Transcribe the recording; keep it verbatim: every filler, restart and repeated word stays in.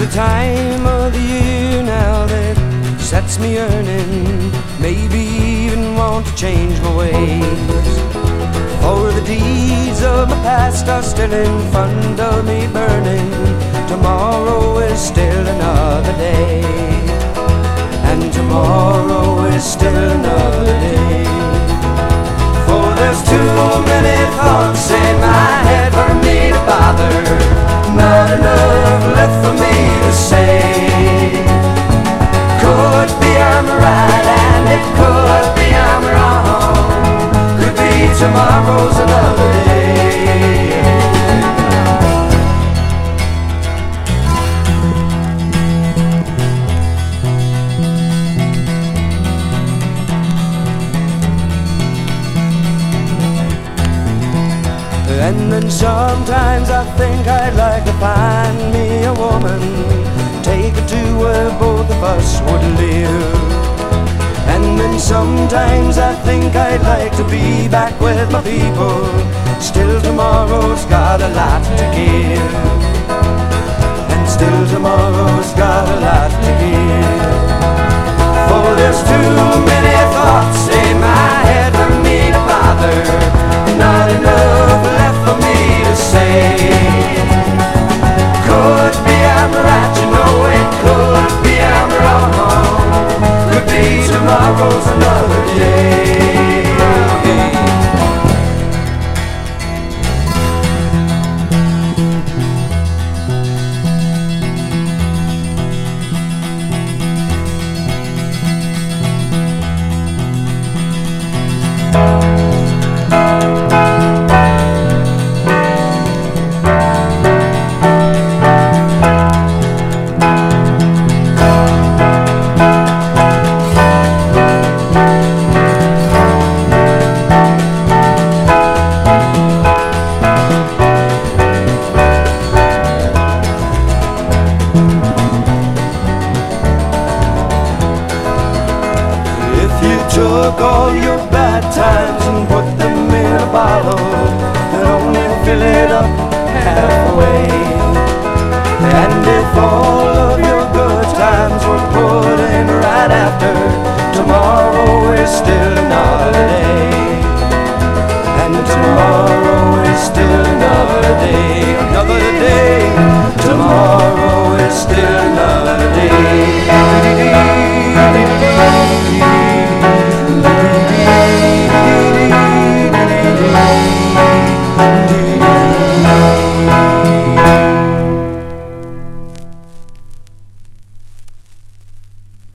the time of the year now that sets me yearning, maybe even want to change my ways. For the deeds of my past are still in front of me burning. Tomorrow is still another day, and tomorrow is still another day. For there's too many thoughts in my head for me to bother, not enough left for me to say. Could be I'm right and it could be I'm wrong. Could be tomorrow's another day. And then sometimes I think I'd like to find me a woman, take her to where both of us would live. And then sometimes I think I'd like to be back with my people. Still tomorrow's got a lot to give, and still tomorrow's got a lot to give. For there's too many thoughts in my head for me to bother, not enough left for me to say. Could be I'm right, you know it could be I'm wrong. Could be tomorrow's another day. Took all your bad times and put them in a bottle and only fill it up halfway. And if all of your good times were put in right after, tomorrow is still another day.